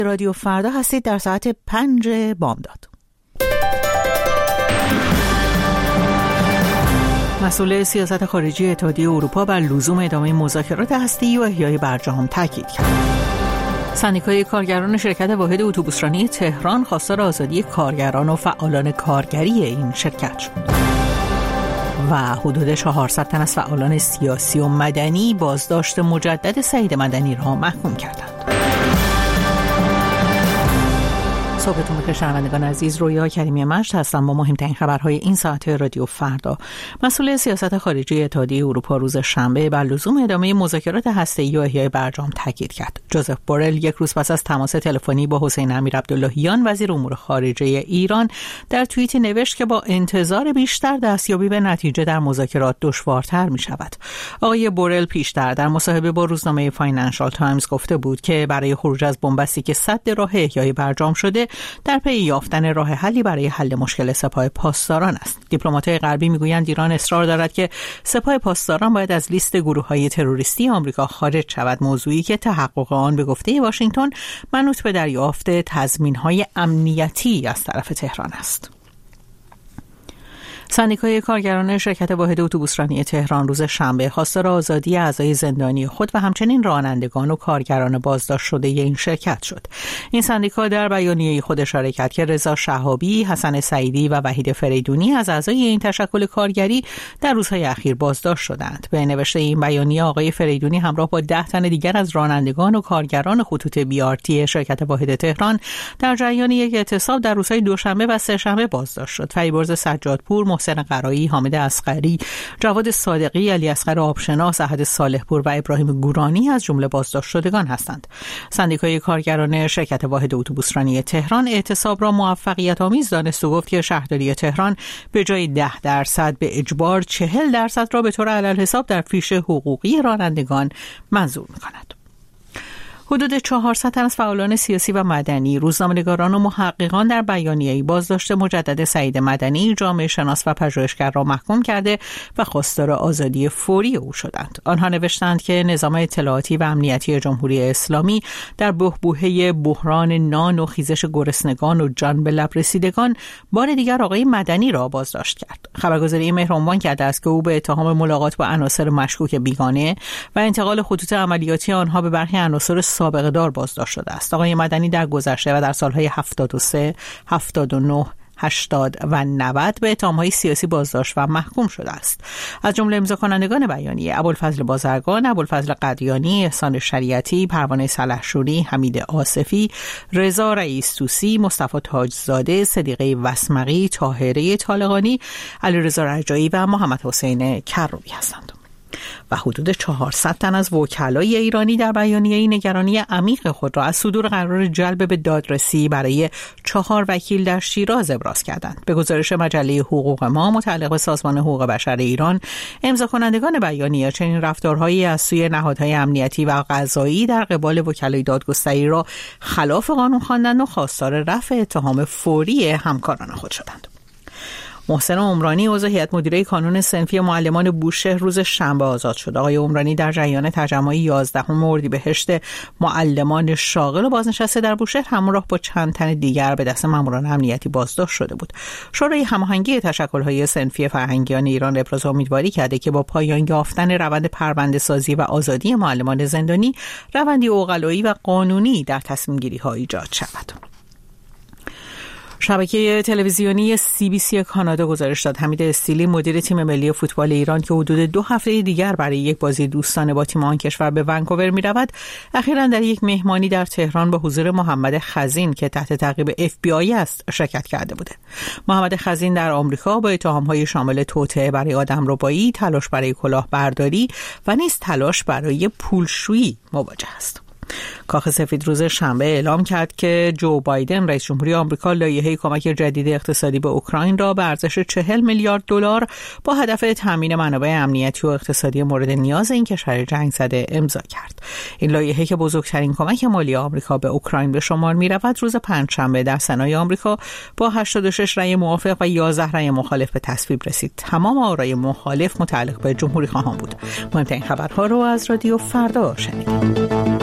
رادیو فردا هستید در ساعت 5 بامداد. مسئول سیاست خارجی اتحادیه اروپا بر لزوم ادامه مذاکرات هسته‌ای و احیای برجام تاکید کرد. سندیکای کارگران شرکت واحد اتوبوسرانی تهران خواستار آزادی کارگران و فعالان کارگری این شرکت شد. و حدود 400 تن از فعالان سیاسی و مدنی بازداشت مجدد سعید مدنی را محکوم کردند. صبحتون بخیر شنوندگان عزیز، رویا کریمی مجد هستم با مهمترین خبرهای این ساعت رادیو فردا. مسئول سیاست خارجی اتحادیه اروپا روز شنبه بر لزوم ادامه مذاکرات هسته‌ای و احیای برجام تاکید کرد. جوزف بورل یک روز پس از تماس تلفنی با حسین امیرعبداللهیان وزیر امور خارجه ایران در توییتی نوشت که با انتظار بیشتر دستیابی به نتیجه در مذاکرات دشوارتر می شود. آقای بورل پیشتر در مصاحبه با روزنامه فاینانشال تایمز گفته بود که برای خروج از بنبستی که سد راه احیای برجام شده در پی یافتن راه حلی برای حل مشکل سپاه پاسداران است. دیپلمات‌های غربی میگویند ایران اصرار دارد که سپاه پاسداران باید از لیست گروه‌های تروریستی آمریکا خارج شود، موضوعی که تحقق آن به گفته واشنگتن منوط به دریافت تضمین‌های امنیتی از طرف تهران است. سندیکای کارگران شرکت واحد اتوبوسرانی تهران روز شنبه خواستار آزادی اعضای زندانی خود و همچنین رانندگان و کارگران بازداشت شده این شرکت شد. این سندیکا در بیانیه خود اشاره کرد که رضا شهابی، حسن سعیدی و وحید فریدونی از اعضای این تشکل کارگری در روزهای اخیر بازداشت شدند. به نوشته این بیانیه آقای فریدونی همراه با 10 تن دیگر از رانندگان و کارگران خطوط بی‌آرتی شرکت واحد تهران در جریان یک اعتصاب در روزهای دوشنبه و سه‌شنبه بازداشت شد. فریبرز سجادپور، محسن قرایی، حامد اصغری، جواد صادقی، علی اصغر آبشناس، احد صالحپور و ابراهیم گورانی از جمله بازداشت شدگان هستند. سندیکای کارگران شرکت واحد اتوبوسرانی تهران اعتصاب را موفقیت آمیز دانست و گفت که شهرداری تهران به جای 10% به اجبار 40% را به طور علالحساب در فیش حقوقی رانندگان منظور می‌کند. حدود 400 تن از فعالان سیاسی و مدنی، روزنامه‌نگاران و محققان در بیانیه‌ای بازداشت مجدد سعید مدنی، جامعه شناس و پژوهشگر را محکوم کرده و خواستار آزادی فوری او شدند. آنها نوشتند که نظام اطلاعاتی و امنیتی جمهوری اسلامی در بحبوحه بحران نان و خیزش گرسنگان و جان به لب رسیدگان بار دیگر آقای مدنی را بازداشت کرد. خبرگزاری مهر عنوان کرده است که او به اتهام ملاقات با عناصر مشکوک بیگانه و انتقال خطوط عملیاتی آنها به برخی عناصر سابقه دار بازداشت شده است. آقای مدنی در گذشته و در سالهای 73، 79 80 و 90 به اتهام‌های سیاسی بازداشت و محکوم شده است. از جمله امضاکنندگان بیانیه ابوالفضل بازرگان، ابوالفضل قدیانی، احسان شریعتی، پروانه سلحشوری، حمید آصفی، رضا رئیس طوسی، مصطفی تاجزاده، صدیقه وسمقی، طاهره طالقانی، علیرضا رجایی و محمد حسین کروبی هستند. و حدود 400 تن از وکلای ایرانی در بیانیه‌ای نگرانی عمیق خود را از صدور قرار جلب به دادرسی برای 4 وکیل در شیراز ابراز کردند. به گزارش مجله حقوق ما متعلق به سازمان حقوق بشر ایران، امضاکنندگان بیانیه چنین رفتارهایی از سوی نهادهای امنیتی و قضایی در قبال وکلای دادگستری را خلاف قانون خواندند و خواستار رفع اتهام فوری همکاران خود شدند. محسن عمرانی عضو هیئت مدیره کانون صنفی معلمان بوشهر روز شنبه آزاد شد. آقای عمرانی در جریان تجمع 11 اردیبهشت معلمان شاغل و بازنشسته در بوشهر همراه با چند تن دیگر به دست ماموران امنیتی بازداشت شده بود. شورای هماهنگی تشکل‌های صنفی فرهنگیان ایران ابراز امیدواری کرده که با پایان یافتن روند پرونده‌سازی و آزادی معلمان زندانی، روندی عقلایی و قانونی در تصمیم‌گیری‌ها ایجاد شود. شبکه تلویزیونی CBC کانادا گزارش داد حمید استیلی، مدیر تیم ملی فوتبال ایران که حدود 2 هفته دیگر برای یک بازی دوستانه با تیم آن کشور به ونکوور می‌رود، اخیراً در یک مهمانی در تهران به حضور محمد خزین که تحت تعقیب FBI است شرکت کرده بوده. محمد خزین در آمریکا با اتهام‌های شامل توطئه برای آدمربایی، تلاش برای کلاهبرداری و نیز تلاش برای پولشویی مواجه است. کاخ سفید روز شنبه اعلام کرد که جو بایدن رئیس جمهوری آمریکا لایحه کمک جدید اقتصادی به اوکراین را به ارزش 40 میلیارد دلار با هدف تامین منابع امنیتی و اقتصادی مورد نیاز این کشور جنگ زده امضا کرد. این لایحه که بزرگترین کمک مالی آمریکا به اوکراین به شمار می‌رود، روز پنجشنبه در سنای آمریکا با 86 رأی موافق و 11 رأی مخالف به تصویب رسید. تمام آرای مخالف متعلق به جمهوری خواهان بود. مهمترین خبرها رو از رادیو فردا شنیدید.